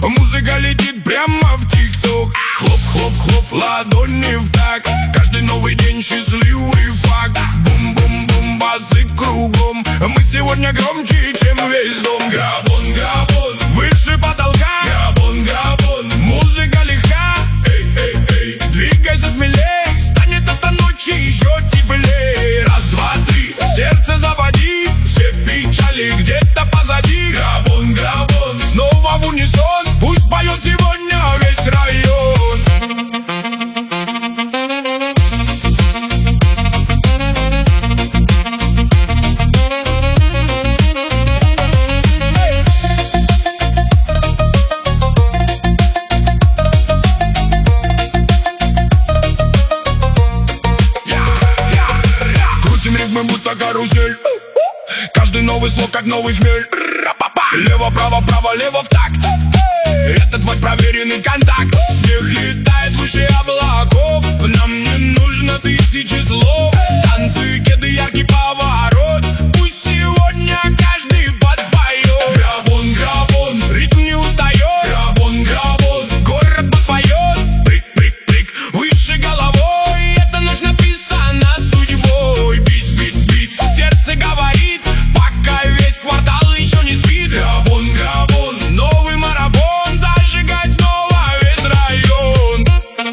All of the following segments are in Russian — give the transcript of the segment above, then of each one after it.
Музыка летит прямо в ТикТок. Хлоп-хлоп-хлоп, ладони в такт. Каждый новый день счастливый факт. Бум-бум-бум, басы кругом. Мы сегодня громче, чем весь дом. Грабон, грабон, выше потолка. Грабон, грабон, музыка легка. Эй, эй, эй, двигайся смелей. Станет эта ночь еще теплей. Раз, два, три, сердце заводи. Все печали где-то позади. Грабон, грабон, снова в унисон. Пусть поет сегодня весь район. Крутим ритмы, будто карусель. Каждый новый слог, как новый хмель. Лево, право, право, лево в такт. Это твой проверенный контакт. Снег летает выше облаков. Нам не нужно тысячи слов. Танцы, кеды, яркий поворот. Пусть сегодня каждый подпоет. Грабон, грабон, ритм не устает. Грабон, грабон, город подпоет. Прик, прик, прик, выше головой. Эта ночь написана судьбой. Бит, бит, бит, сердце говорит, пока весь квартал еще не спит. Грабон, грабон, новый марафон. Зажигать снова весь район.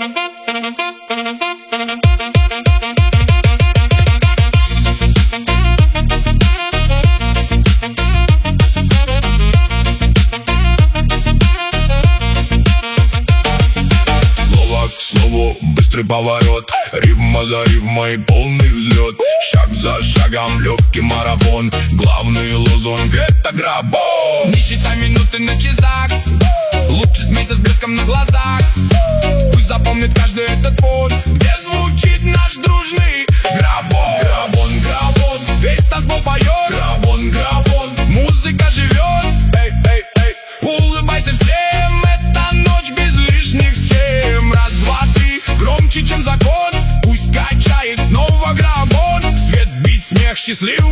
Слово к слову, быстрый поворот. Рифма за рифмой, полный взлет. Шаг за шагом, легкий марафон. Главный лозунг — это грабон. Не считай минуты на часах. Лучше смейся с блеском на глазах. Пусть запомнит каждый этот фон, где звучит наш дружный грабон. Грабон, грабон, весь танцпол поет. Грабон, грабон, музыка живет. Эй, эй, эй, улыбайся всем. Это ночь без лишних схем. Раз, два, три, громче, чем закон. Пусть качает снова грабон. Свет, бит, смех, счастливый